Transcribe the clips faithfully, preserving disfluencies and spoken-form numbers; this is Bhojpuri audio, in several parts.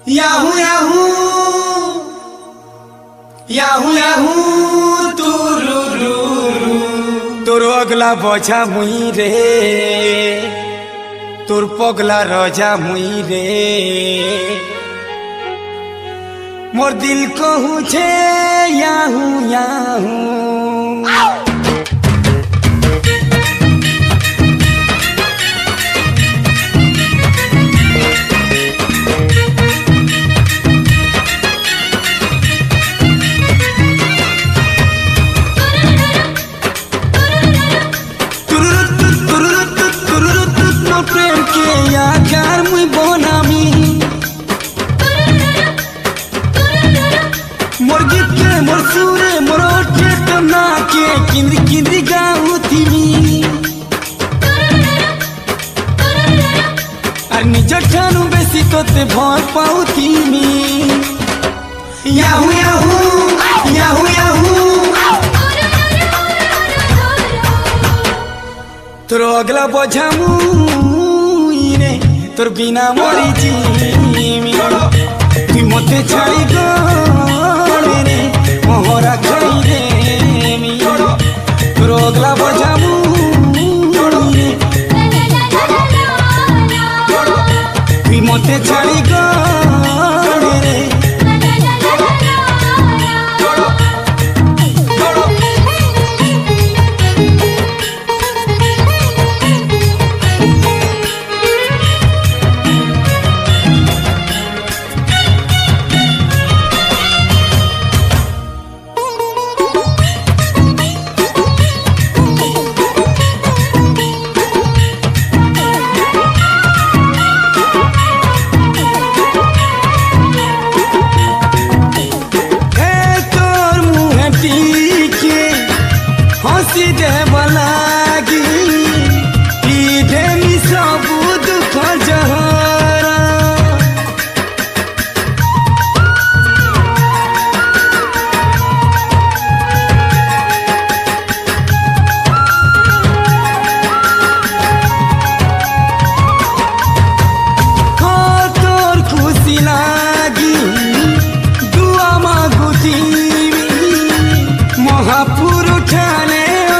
याहू याहू याहू याहू तुरुरु तोर अगला बजा मुई रे तोर पगला रजा मुई रे मोर दिल कहू छे याहू याहू प्रेम के यार मुई बनामी मोर गीत के मोर सुरे मोर ओठे टमना के किंद्री किंद्री गाऊ थी और निज ठानु बेसी तोते भर पाऊ थी याहू याहू याहू याहू तोर अगला बोझा मुई रे तोर बिना मरी जीमी तुई मते छाड़ी गले रे मोहरा खाई रे मी तोर अगला बोझा मुई रे तुई मते छाड़ी गले रे हसी देव लागी पीढ़े मी सब दुख जहरा हाँ तोर खुशी लागी दुआ मांगुती महापुर उठाने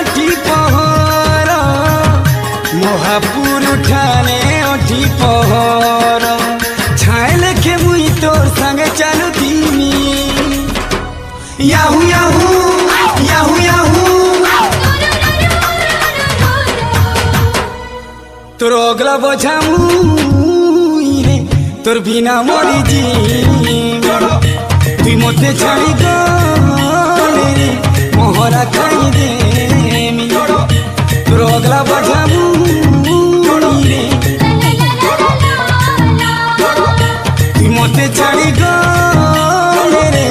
महापुर उठाने ओठी पहर छाए लेखे मुई तोर संगे चालू थीमी याहू याहू याहू याहू तोर अगला बोझा मुई रे तोर बिना मरी जीमी तुई मते छाड़ी गले रे मोहरा खाई देमी तोर अगला बोझा मते छाड़ी गले रे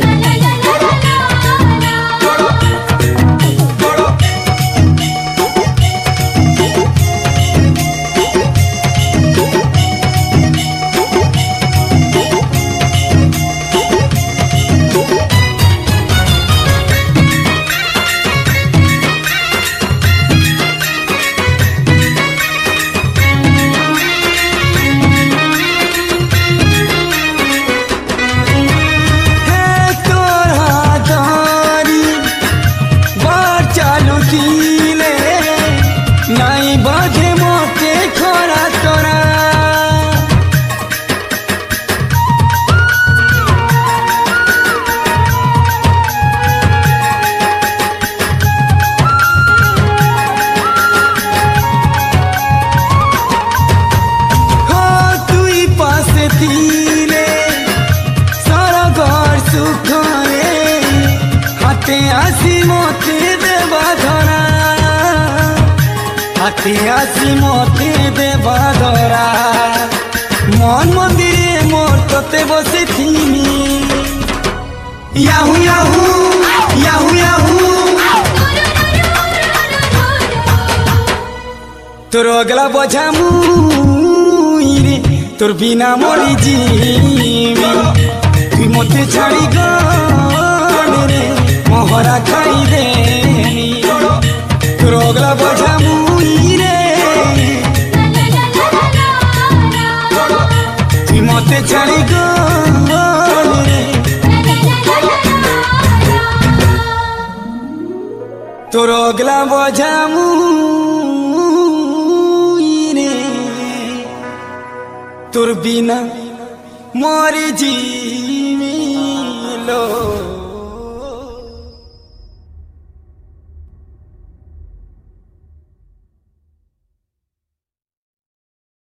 नाई बाधे मोते खोरा तोरा हाँ तुई पास थीले सारा घर सुख रे हाथे आसी मोते देवा धरा हाथी आसी मोते देवा धरा मन मंदिरे मोर तोते बसे थीमी याहू याहू याहू याहू तोर अगला बोझा मुई रे तोर बिना मरी जीमी तुई मते छाड़ी गले रे मोहरा खाई देमी तोर अगला बोझा मुई रे तुई मते छाड़ी गले তোর অগলা বজামু রে তোর বিনা মরি জিমিলো